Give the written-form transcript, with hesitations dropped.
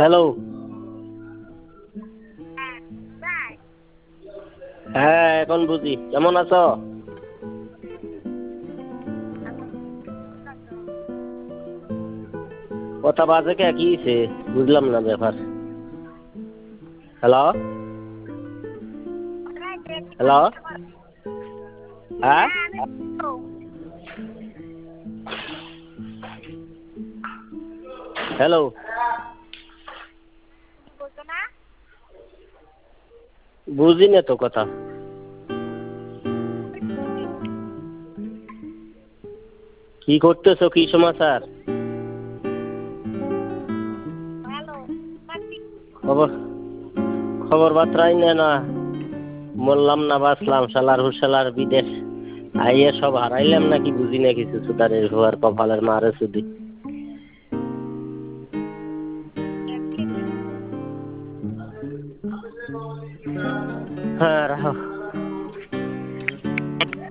Hello. হ্যাঁ এখন বুঝি, কেমন আছো? কথা বাজে কে, কি হইছে? বুঝলাম না ব্যাপার। Hello hello. হ্যাঁ হ্যালো। বুঝি না তো কথা। কি করতেছো, কি সমাচার? খবর খবর বার্তাই নেই না। মরলাম না বাঁচলাম, শালার হুশালার বিদেশ আইয়ে সব হারাইলাম নাকি বুঝি না কিছু। সুদারের হুয়ার কপালের মারে সুদি। হ্যাঁ রাখো।